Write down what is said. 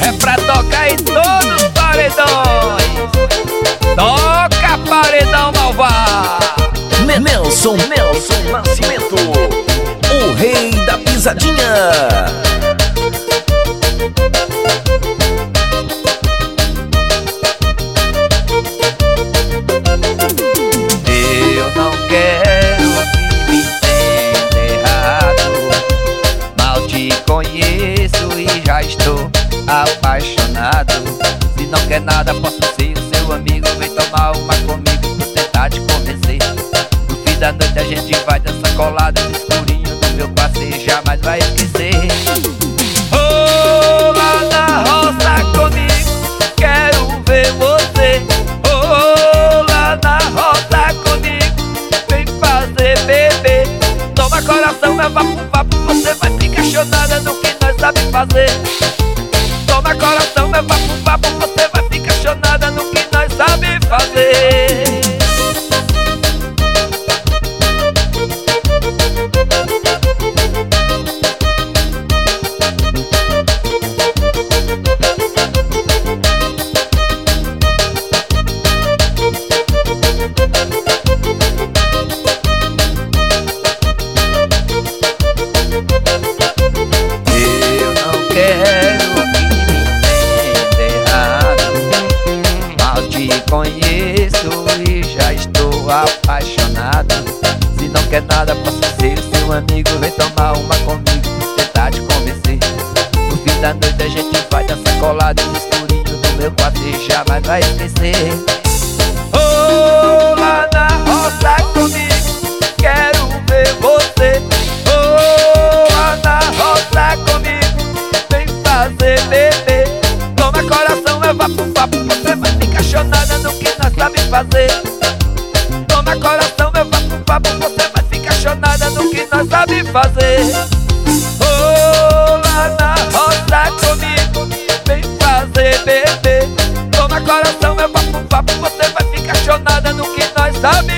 é pra tocar em todos os paredões. Toca, paredão malvado. Nelson Nascimento, o rei da pisadinha. Eu não quero que me entenda errado. Mal te conheço e já estou apaixonado. Se não quer nada, posso ser o seu amigo. Vem tomar uma comigo pra tentar te convencer. No fim da noite a gente vai dançar colado no escurinho do meu quarto e jamais vai esquecer. Oh, lá na roça comigo, quero ver você. Oh, lá na roça comigo, vem fazer bebê. Toma coração, meu vapo, você vai ficar chonada no que nós sabe fazer. Toma coração, meu vapo, você vai ficar chonada no que nós sabe fazer. Conheço e já estou apaixonado. Se não quer nada, posso ser o seu amigo. Vem tomar uma comigo, tentar te convencer. No fim da noite a gente vai dançar colado no escurinho do meu quarto e jamais vai esquecer. Oh, lá na roça comigo, quero ver você. Oh, lá na roça comigo, vem fazer bebê. Toma coração, meu vapo, você vai ficar chonada no que nós sabe fazer. Toma coração, meu vapo, você vai ficar chonada no que nós sabe fazer. Oh, lá na roça comigo, vem fazer bebê. Toma coração, meu vapo, você vai ficar chonada no que nós sabe